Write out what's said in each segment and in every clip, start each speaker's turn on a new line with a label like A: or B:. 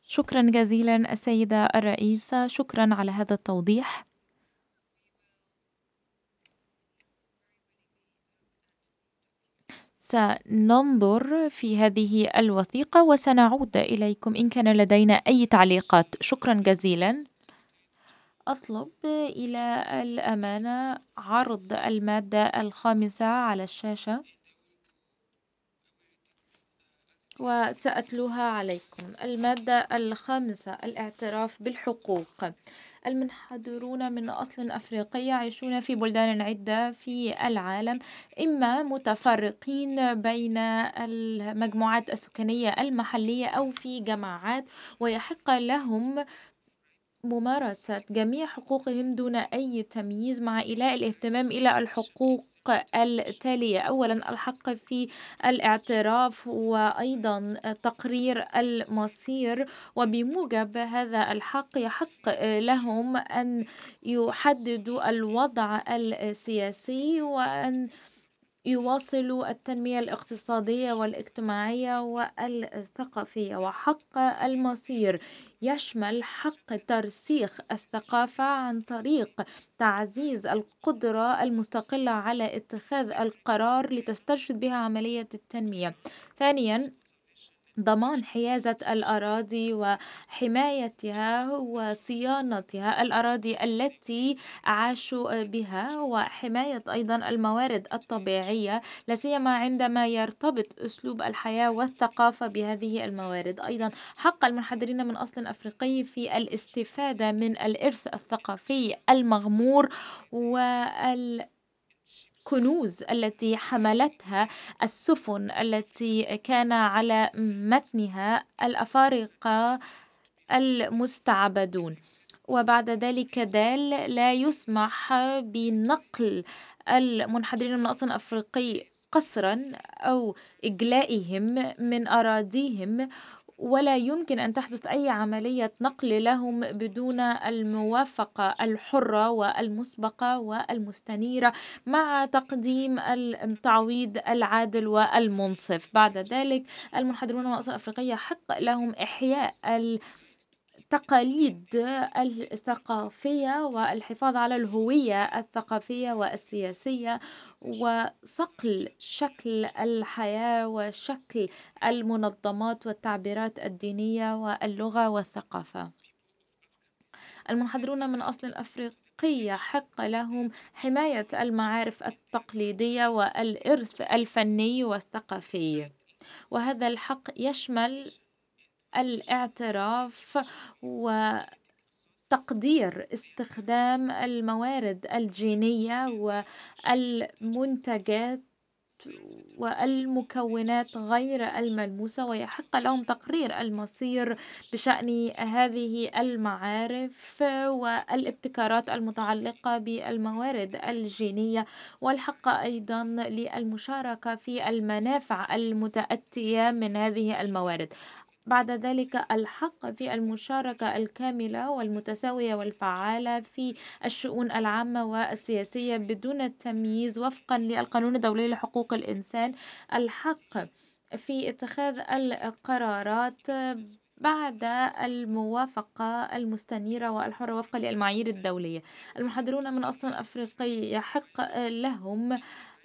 A: شكرا جزيلا السيدة الرئيسة، شكرا على هذا التوضيح. سننظر في هذه الوثيقة وسنعود إليكم إن كان لدينا أي تعليقات. شكرا جزيلا. أطلب إلى الأمانة عرض المادة الخامسة على الشاشة وسأتلوها عليكم. المادة الخامسة: الاعتراف بالحقوق. المنحدرون من أصل أفريقي يعيشون في بلدان عدة في العالم، إما متفرقين بين المجموعات السكانية المحلية أو في جماعات، ويحق لهم ممارسة جميع حقوقهم دون أي تمييز، مع إيلاء الاهتمام إلى الحقوق التالية: أولا، الحق في الاعتراف، وأيضا تقرير المصير. وبموجب هذا الحق يحق لهم أن يحددوا الوضع السياسي، وأن يواصلوا التنمية الاقتصادية والاجتماعية والثقافية. وحق المصير يشمل حق ترسيخ الثقافة عن طريق تعزيز القدرة المستقلة على اتخاذ القرار لتسترشد بها عملية التنمية. ثانيا، ضمان حيازة الأراضي وحمايتها وصيانتها، الأراضي التي عاشوا بها، وحماية أيضا الموارد الطبيعية، لا سيما عندما يرتبط أسلوب الحياة والثقافة بهذه الموارد. أيضا حق المنحدرين من أصل أفريقي في الاستفادة من الإرث الثقافي المغمور كنوز التي حملتها السفن التي كان على متنها الأفارقة المستعبدون. وبعد ذلك لا يسمح بنقل المنحدرين من أصل أفريقي قسرا أو إجلائهم من أراضيهم، ولا يمكن أن تحدث أي عملية نقل لهم بدون الموافقة الحرة والمسبقة والمستنيرة، مع تقديم التعويض العادل والمنصف. بعد ذلك المنحدرون من الأصل الأفريقية حق لهم إحياء التقاليد الثقافية والحفاظ على الهوية الثقافية والسياسية، وصقل شكل الحياة وشكل المنظمات والتعبيرات الدينية واللغة والثقافة. المنحدرون من أصل أفريقي حق لهم حماية المعارف التقليدية والإرث الفني والثقافي، وهذا الحق يشمل الاعتراف وتقدير استخدام الموارد الجينية والمنتجات والمكونات غير الملموسة، ويحق لهم تقرير المصير بشأن هذه المعارف والابتكارات المتعلقة بالموارد الجينية، والحق أيضا للمشاركة في المنافع المتأتية من هذه الموارد. بعد ذلك الحق في المشاركة الكاملة والمتساوية والفعالة في الشؤون العامة والسياسية بدون التمييز وفقا للقانون الدولي لحقوق الإنسان. الحق في اتخاذ القرارات بعد الموافقة المستنيرة والحرة وفقا للمعايير الدولية. المحاضرون من أصل أفريقي يحق لهم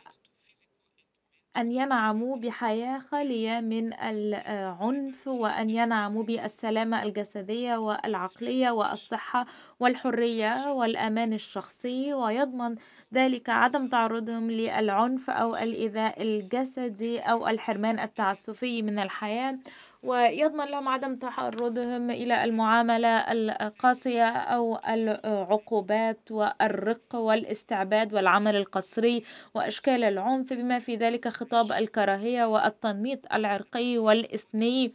A: أن ينعموا بحياة خالية من العنف، وأن ينعموا بالسلامة الجسدية والعقلية والصحة والحرية والأمان الشخصي، ويضمن ذلك عدم تعرضهم للعنف أو الإيذاء الجسدي أو الحرمان التعسفي من الحياة، ويضمن لهم عدم تعرضهم إلى المعاملة القاسية أو العقوبات والرق والاستعباد والعمل القسري وأشكال العنف، بما في ذلك خطاب الكراهية والتنميط العرقي والإثني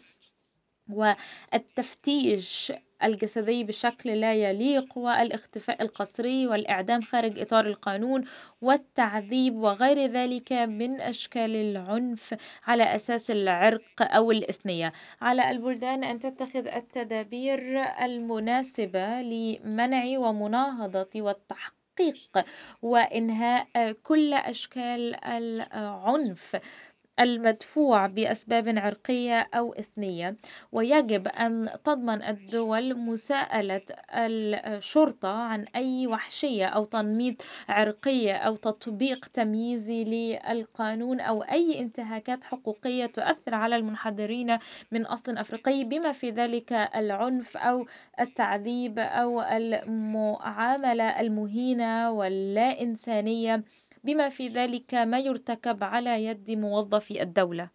A: والتفتيش الجسدي بشكل لا يليق والاختفاء القسري والإعدام خارج إطار القانون والتعذيب وغير ذلك من أشكال العنف على أساس العرق أو الإثنية. على البلدان أن تتخذ التدابير المناسبة لمنع ومناهضة والتحقيق وإنهاء كل أشكال العنف المدفوع بأسباب عرقية أو إثنية، ويجب أن تضمن الدول مساءلة الشرطة عن أي وحشية أو تنميط عرقية أو تطبيق تمييزي للقانون أو أي انتهاكات حقوقية تؤثر على المنحدرين من أصل أفريقي، بما في ذلك العنف أو التعذيب أو المعاملة المهينة واللا إنسانية، بما في ذلك ما يرتكب على يد موظفي الدولة.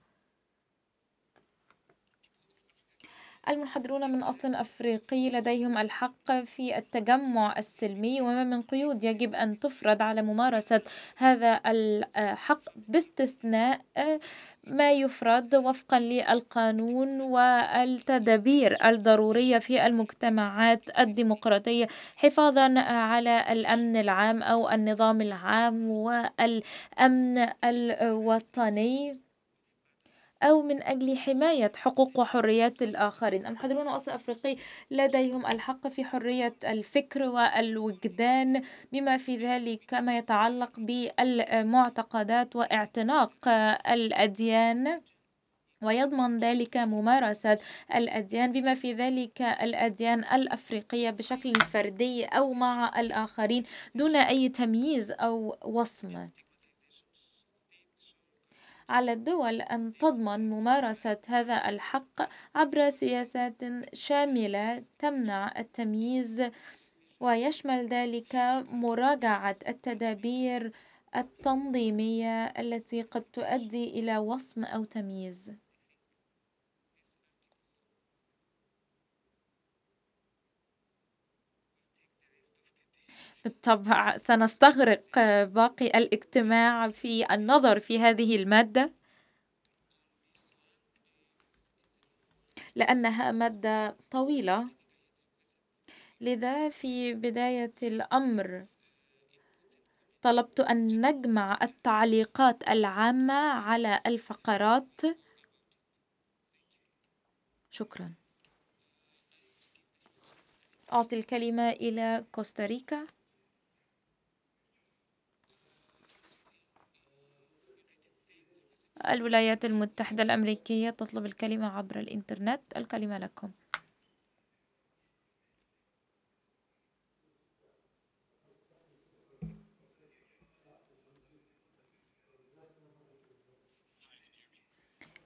A: المنحدرون من أصل أفريقي لديهم الحق في التجمع السلمي، وما من قيود يجب أن تفرض على ممارسة هذا الحق، باستثناء ما يفرض وفقا للقانون والتدابير الضرورية في المجتمعات الديمقراطية، حفاظا على الأمن العام أو النظام العام والأمن الوطني، أو من أجل حماية حقوق وحريات الآخرين. المحاضرون أصل أفريقي لديهم الحق في حرية الفكر والوجدان، بما في ذلك ما يتعلق بالمعتقدات واعتناق الأديان، ويضمن ذلك ممارسة الأديان بما في ذلك الأديان الأفريقية بشكل فردي أو مع الآخرين دون أي تمييز أو وصم. على الدول أن تضمن ممارسة هذا الحق عبر سياسات شاملة تمنع التمييز، ويشمل ذلك مراجعة التدابير التنظيمية التي قد تؤدي إلى وصم أو تمييز. بالطبع سنستغرق باقي الاجتماع في النظر في هذه المادة، لأنها مادة طويلة، لذا في بداية الأمر طلبت أن نجمع التعليقات العامة على الفقرات. شكرا. أعطي الكلمة إلى كوستاريكا. الولايات المتحدة الأمريكية تطلب الكلمة عبر الإنترنت. الكلمة لكم.